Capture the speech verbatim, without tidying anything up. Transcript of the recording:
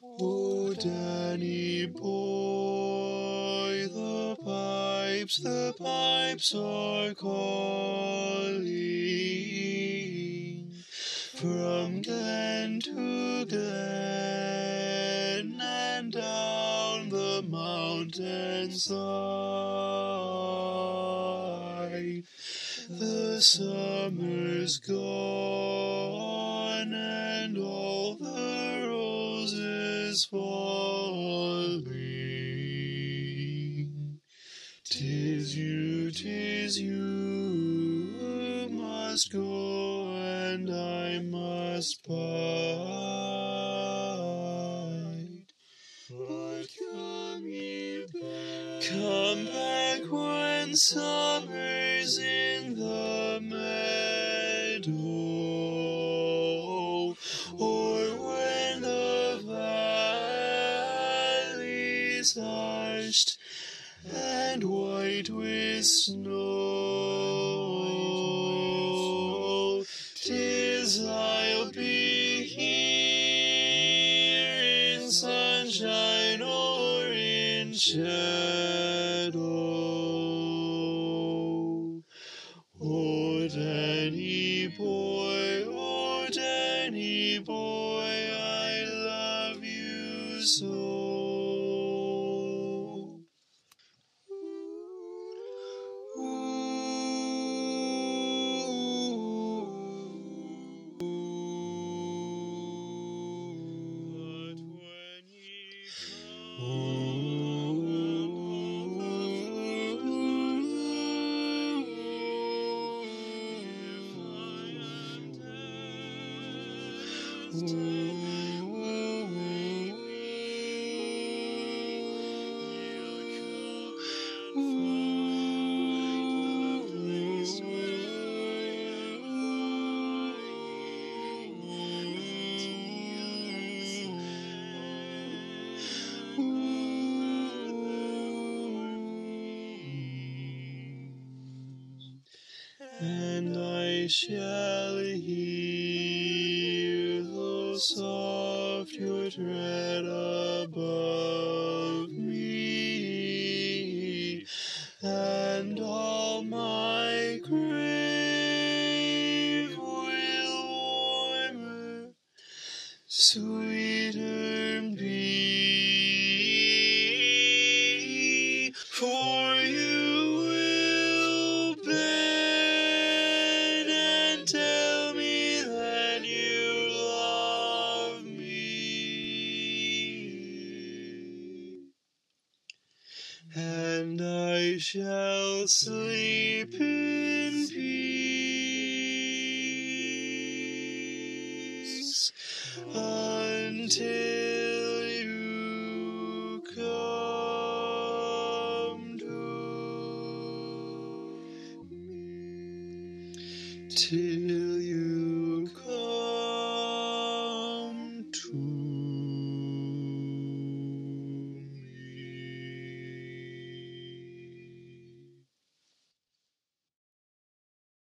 Oh, Danny boy, the pipes, the pipes are calling from glen to glen and down the mountainside. The summer's gone and all the roses falling. 'Tis you, 'tis you must go and I must bide. But come ye back, come back when summer's in the meadow, or when the valley's hushed and white with snow. 'Tis I'll be here in sunshine or in shadow. Oh, Danny boy, oh, Danny boy, I love you so. And I shall hear, though soft, your tread above me, and all my grave will warmer, sweeter be, for you will bend and tell me that you love me, and I shall sleep in peace until you come to me. 'Tis